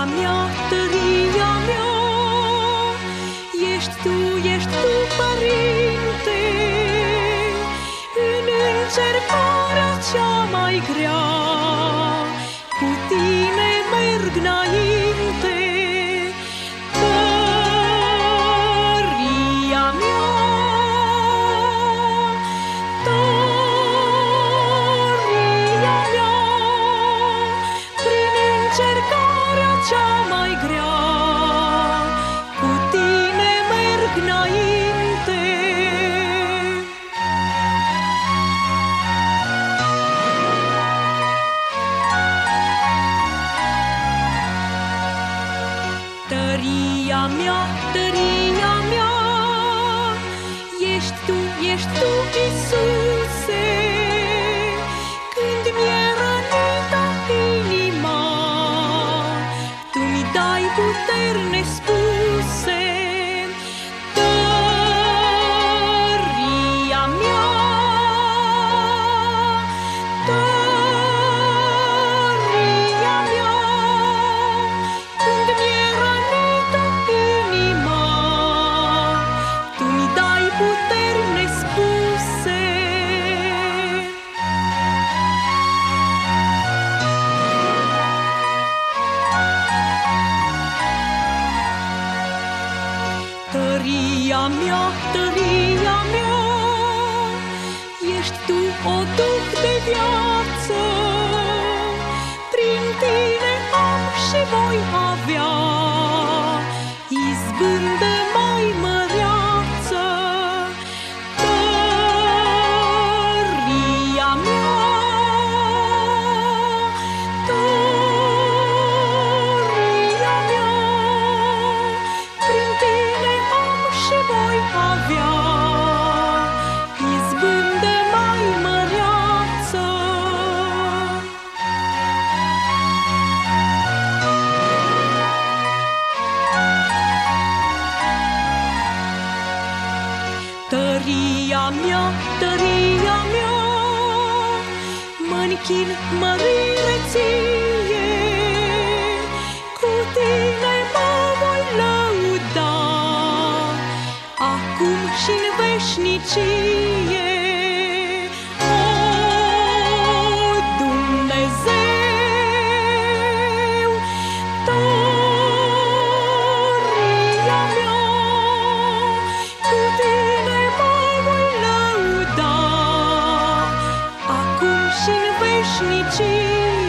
mea, tăria mea, ești tu, Părinte, în încercarea cea mai grea, cu tine merg înainte. Tăria mea, tăria mea, prin încercarea cea mai grea, cu tine merg înainte. Tăria mea, tăria mea, ești tu, Iisuse, când mi-e rănită inima, tu mi dai puteri nespuse. Tăria mea, tăria mea, când mi-e rănită inima, tu mi dai puteri nespuse. Tăria mea, tăria mea, ești tu, o Duh de viață, prin tine am și voi avea izbândă mai măreață. Tăria mea, tăria mea, prin tine am și voi avea izbândă mai măreață. Tăria mea, tăria mea, mă-nchin mărire ție, cu tine mă voi lăuda, acum și-n veșnicie. O, Dumnezeu, tăria mea, cu tine mă voi lăuda, acum și-n veșnicie.